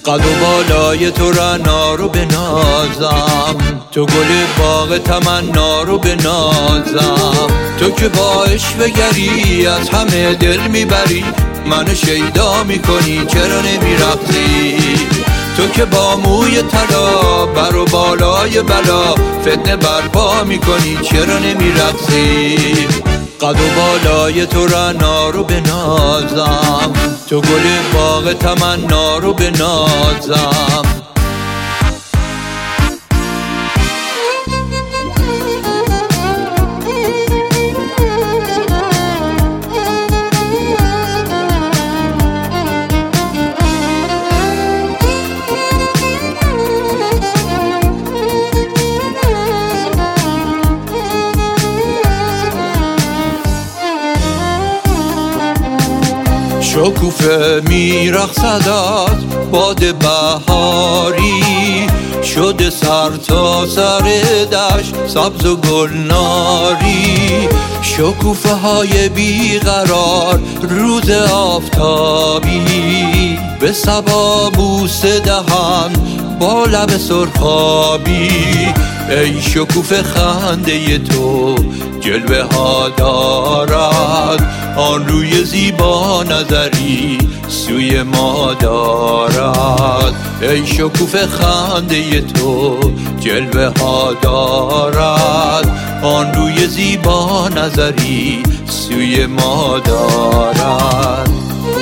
قد و بالای تو رعنا رو بنازم، تو گل باغ تمنا رو بنازم. تو که با عشق گری از همه دل میبری، منو شیدا میکنی چرا نمیرقصی؟ تو که با موی طلا بر و بالای بلا فتنه برپا میکنی چرا نمیرقصی؟ قد و بالای تو رعنا رو بنازم، تو گل باغ تمنا رو بنازم. شکوفه میرقصد باد بهاری، شده سر تا سر دشت سبز و گلناری. شکوفه های بیقرار روز آفتابی، به صبا بوسه دهند با لب سرخابی. ای شکوفه خنده تو جلوه ها دارد، آن روی زیبا نظری سوی ما دارد. ای شکوفه خنده تو جلوه ها دارد، آن روی زیبا نظری سوی ما دارد.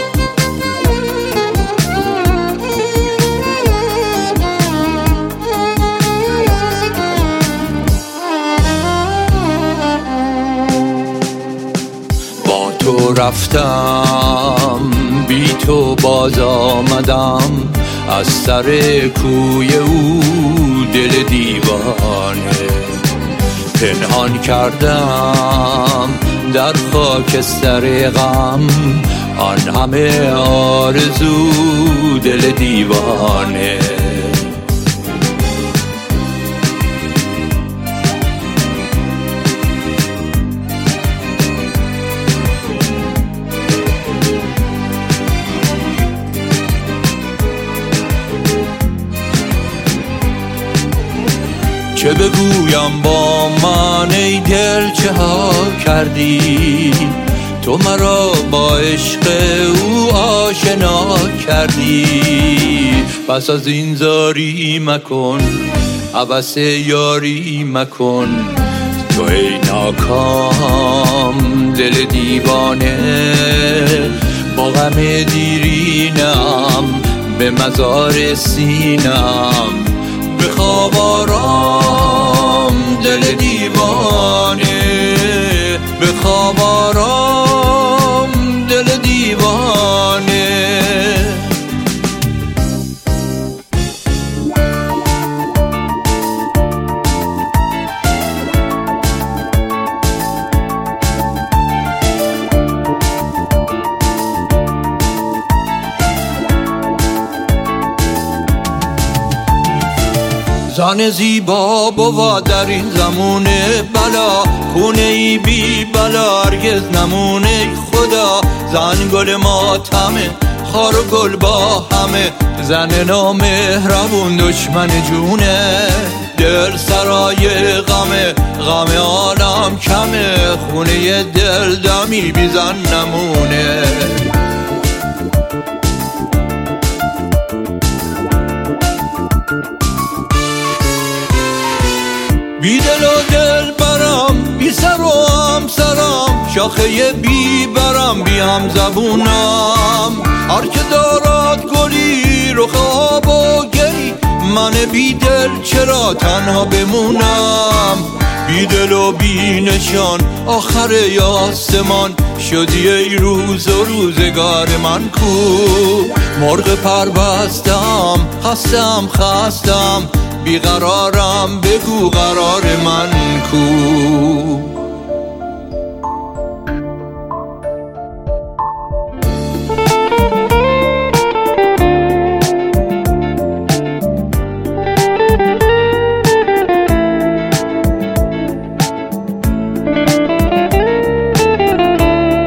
تو رفتم بی تو باز آمدم، از سر کوی او دل دیوانه پنهان کردم در خاکستر غم. آن همه آرزو دل دیوانه. چه بگویم با من ای دل چه ها کردی؟ تو مرا با عشق او آشنا کردی. پس از این زاری مکن، عبث یاری مکن. تو ای ناکام دل دیوانه، با غم دیرینم به مزار سینم. بخواب آرام دل دیوانه، بخواب آرام دل دیوانه. زن زیبا بود در این زمون بلا، خونه ای بی بلا هرگز نمونه خدا. زن گل ماتمه خار و گل با همه، زن نامهربون دشمن جونه. دل سرای غمه، غم عالم کمه، خونه دل دمی بی زن نمونه. بی دل و دل برم، بی سر و همسرم، شاخه بی برم بی هم زبونم. هر که دارد گلی رخ آب و گلی، من بی دل چرا تنها بمونم؟ بی دل و بی نشان آخر آسمان شدی ای روز و روزگار من کو. مرغ پر بستم خستم خستم، بیقرارم بگو قرار من کو.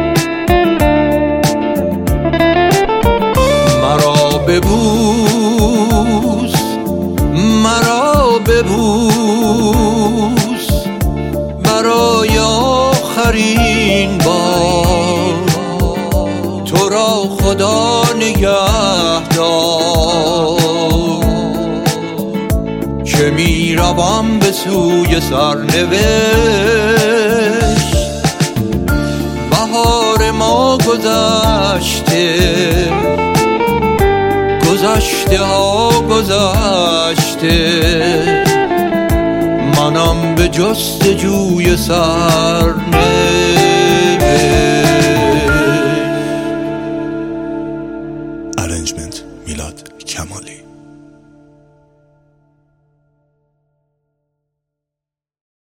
مرا ببوس آخرین بار تو را خدا نگهدار که می روم به سوی سرنوشت. بهار ما گذشته، گذشته ها گذشته، منم به جستجوی سرنوشت. Arrangement میلاد کمالی.